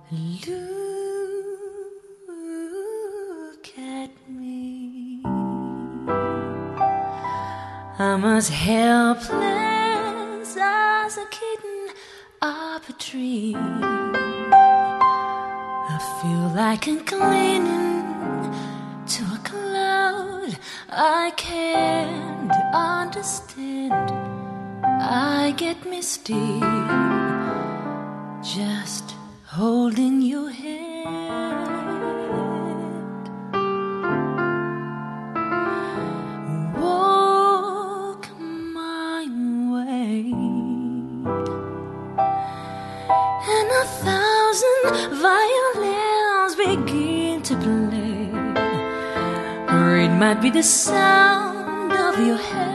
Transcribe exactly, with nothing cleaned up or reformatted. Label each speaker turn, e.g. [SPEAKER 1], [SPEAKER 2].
[SPEAKER 1] Look at me. I'm as helpless as a kitten up a tree. I feel like I'm clinging to a cloud I can't understand. I get misty just holding your hand. Walk my way, and a thousand violins begin to play, or it might be the sound of your head